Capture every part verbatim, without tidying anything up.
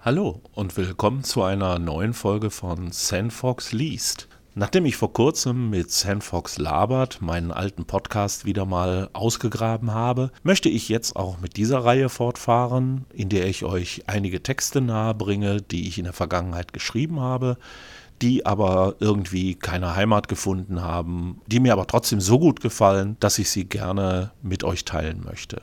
Hallo und willkommen zu einer neuen Folge von SandFox liest. Nachdem ich vor kurzem mit SandFox labert meinen alten Podcast wieder mal ausgegraben habe, möchte ich jetzt auch mit dieser Reihe fortfahren, in der ich euch einige Texte nahebringe, die ich in der Vergangenheit geschrieben habe, die aber irgendwie keine Heimat gefunden haben, die mir aber trotzdem so gut gefallen, dass ich sie gerne mit euch teilen möchte.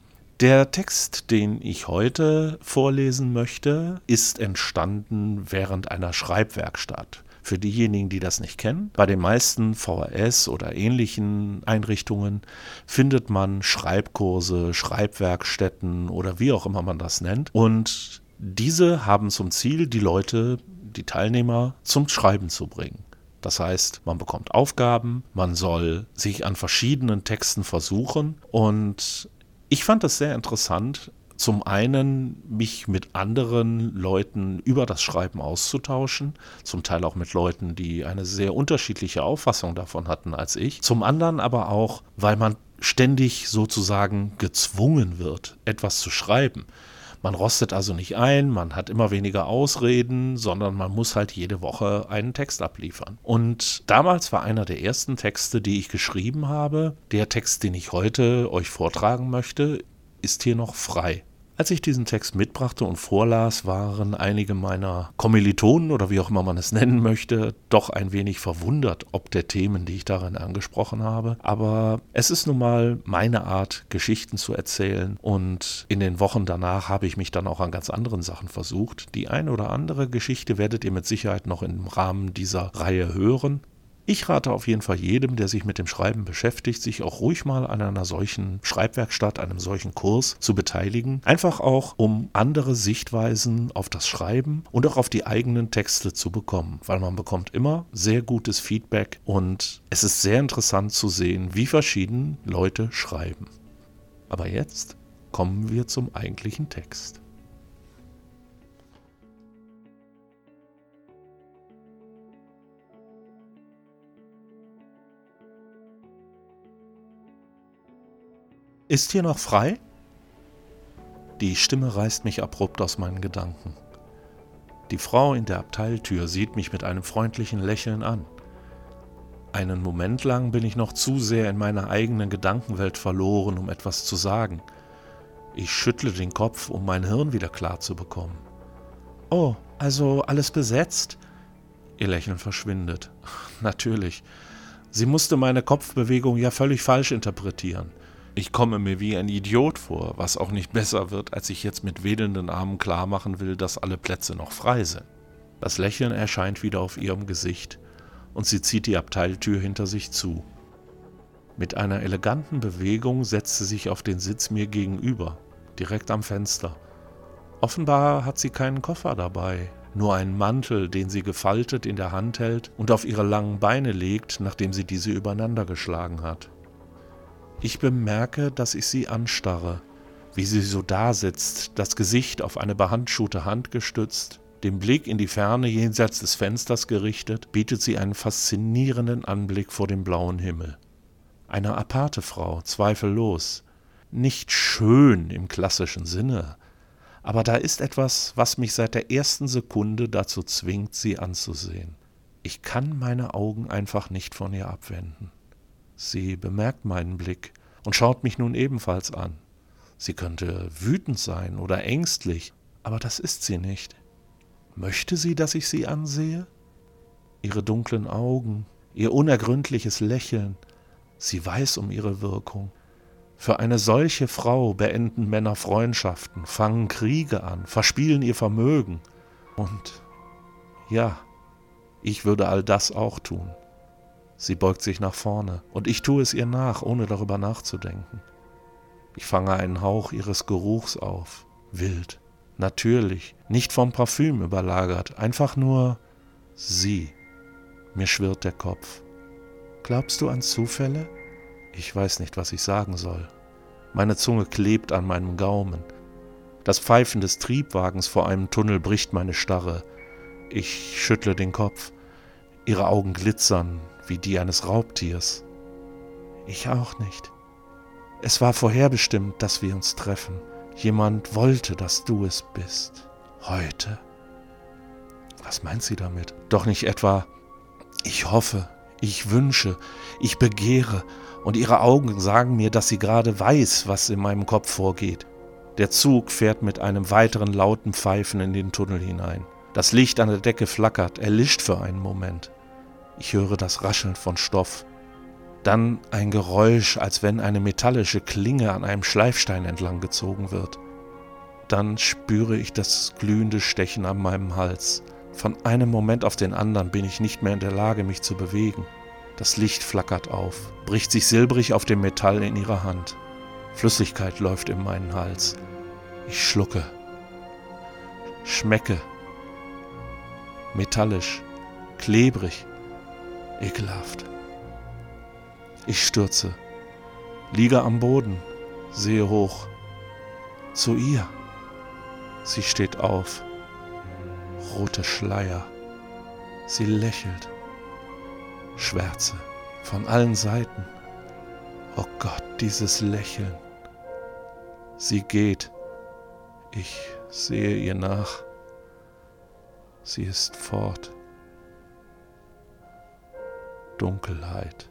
Der Text, den ich heute vorlesen möchte, ist entstanden während einer Schreibwerkstatt. Für diejenigen, die das nicht kennen, bei den meisten V H S oder ähnlichen Einrichtungen findet man Schreibkurse, Schreibwerkstätten oder wie auch immer man das nennt. Und diese haben zum Ziel, die Leute, die Teilnehmer zum Schreiben zu bringen. Das heißt, man bekommt Aufgaben, man soll sich an verschiedenen Texten versuchen und ich fand es sehr interessant, zum einen mich mit anderen Leuten über das Schreiben auszutauschen, zum Teil auch mit Leuten, die eine sehr unterschiedliche Auffassung davon hatten als ich, zum anderen aber auch, weil man ständig sozusagen gezwungen wird, etwas zu schreiben. Man rostet also nicht ein, man hat immer weniger Ausreden, sondern man muss halt jede Woche einen Text abliefern. Und damals war einer der ersten Texte, die ich geschrieben habe, der Text, den ich heute euch vortragen möchte, ist hier noch frei. Als ich diesen Text mitbrachte und vorlas, waren einige meiner Kommilitonen oder wie auch immer man es nennen möchte, doch ein wenig verwundert, ob der Themen, die ich darin angesprochen habe. Aber es ist nun mal meine Art, Geschichten zu erzählen und in den Wochen danach habe ich mich dann auch an ganz anderen Sachen versucht. Die eine oder andere Geschichte werdet ihr mit Sicherheit noch im Rahmen dieser Reihe hören. Ich rate auf jeden Fall jedem, der sich mit dem Schreiben beschäftigt, sich auch ruhig mal an einer solchen Schreibwerkstatt, einem solchen Kurs zu beteiligen. Einfach auch, um andere Sichtweisen auf das Schreiben und auch auf die eigenen Texte zu bekommen. Weil man bekommt immer sehr gutes Feedback und es ist sehr interessant zu sehen, wie verschieden Leute schreiben. Aber jetzt kommen wir zum eigentlichen Text. Ist hier noch frei? Die Stimme reißt mich abrupt aus meinen Gedanken. Die Frau in der Abteiltür sieht mich mit einem freundlichen Lächeln an. Einen Moment lang bin ich noch zu sehr in meiner eigenen Gedankenwelt verloren, um etwas zu sagen. Ich schüttle den Kopf, um mein Hirn wieder klar zu bekommen. Oh, also alles besetzt? Ihr Lächeln verschwindet. Natürlich. Sie musste meine Kopfbewegung ja völlig falsch interpretieren. Ich komme mir wie ein Idiot vor, was auch nicht besser wird, als ich jetzt mit wedelnden Armen klar machen will, dass alle Plätze noch frei sind. Das Lächeln erscheint wieder auf ihrem Gesicht und sie zieht die Abteiltür hinter sich zu. Mit einer eleganten Bewegung setzt sie sich auf den Sitz mir gegenüber, direkt am Fenster. Offenbar hat sie keinen Koffer dabei, nur einen Mantel, den sie gefaltet in der Hand hält und auf ihre langen Beine legt, nachdem sie diese übereinander geschlagen hat. Ich bemerke, dass ich sie anstarre, wie sie so dasitzt, das Gesicht auf eine behandschuhte Hand gestützt, den Blick in die Ferne jenseits des Fensters gerichtet, bietet sie einen faszinierenden Anblick vor dem blauen Himmel. Eine aparte Frau, zweifellos, nicht schön im klassischen Sinne, aber da ist etwas, was mich seit der ersten Sekunde dazu zwingt, sie anzusehen. Ich kann meine Augen einfach nicht von ihr abwenden. Sie bemerkt meinen Blick und schaut mich nun ebenfalls an. Sie könnte wütend sein oder ängstlich, aber das ist sie nicht. Möchte sie, dass ich sie ansehe? Ihre dunklen Augen, ihr unergründliches Lächeln, sie weiß um ihre Wirkung. Für eine solche Frau beenden Männer Freundschaften, fangen Kriege an, verspielen ihr Vermögen. Und ja, ich würde all das auch tun. Sie beugt sich nach vorne und ich tue es ihr nach, ohne darüber nachzudenken. Ich fange einen Hauch ihres Geruchs auf, wild, natürlich, nicht vom Parfüm überlagert, einfach nur sie. Mir schwirrt der Kopf. Glaubst du an Zufälle? Ich weiß nicht, was ich sagen soll. Meine Zunge klebt an meinem Gaumen. Das Pfeifen des Triebwagens vor einem Tunnel bricht meine Starre. Ich schüttle den Kopf. Ihre Augen glitzern wie die eines Raubtiers. Ich auch nicht. Es war vorherbestimmt, dass wir uns treffen. Jemand wollte, dass du es bist. Heute? Was meint sie damit? Doch nicht etwa, ich hoffe, ich wünsche, ich begehre, und ihre Augen sagen mir, dass sie gerade weiß, was in meinem Kopf vorgeht. Der Zug fährt mit einem weiteren lauten Pfeifen in den Tunnel hinein. Das Licht an der Decke flackert, erlischt für einen Moment. Ich höre das Rascheln von Stoff. Dann ein Geräusch, als wenn eine metallische Klinge an einem Schleifstein entlang gezogen wird. Dann spüre ich das glühende Stechen an meinem Hals. Von einem Moment auf den anderen bin ich nicht mehr in der Lage, mich zu bewegen. Das Licht flackert auf, bricht sich silbrig auf dem Metall in ihrer Hand. Flüssigkeit läuft in meinen Hals. Ich schlucke, schmecke. Metallisch, klebrig, ekelhaft. Ich stürze, liege am Boden, sehe hoch. Zu ihr. Sie steht auf. Rote Schleier. Sie lächelt. Schwärze von allen Seiten. Oh Gott, dieses Lächeln. Sie geht. Ich sehe ihr nach. Sie ist fort. Dunkelheit.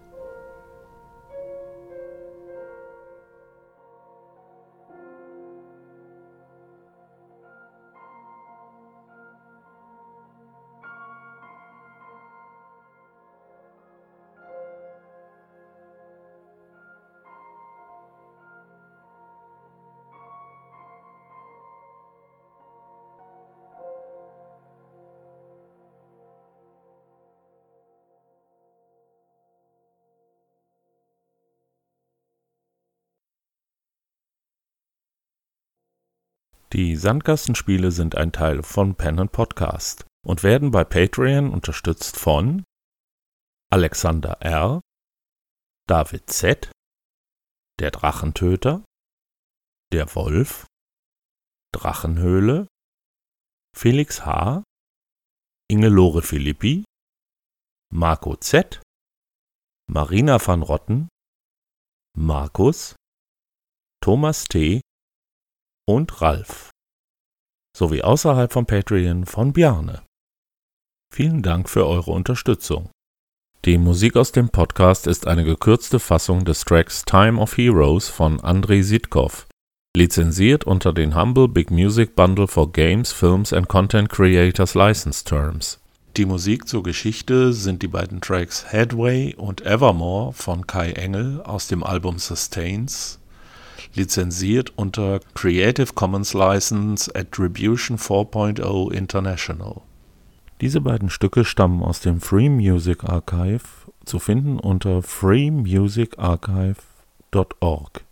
Die Sandkastenspiele sind ein Teil von Pen and Podcast und werden bei Patreon unterstützt von Alexander R., David Z., der Drachentöter, der Wolf, Drachenhöhle, Felix H., Ingelore Philippi, Marco Z., Marina van Rotten, Markus, Thomas T. und Ralf, sowie außerhalb von Patreon von Bjarne. Vielen Dank für eure Unterstützung. Die Musik aus dem Podcast ist eine gekürzte Fassung des Tracks Time of Heroes von Andrei Sitkov, lizenziert unter den Humble Big Music Bundle for Games, Films and Content Creators License Terms. Die Musik zur Geschichte sind die beiden Tracks Headway und Evermore von Kai Engel aus dem Album Sustains, lizenziert unter Creative Commons License Attribution vier Punkt null International. Diese beiden Stücke stammen aus dem Free Music Archive, zu finden unter free music archive punkt org.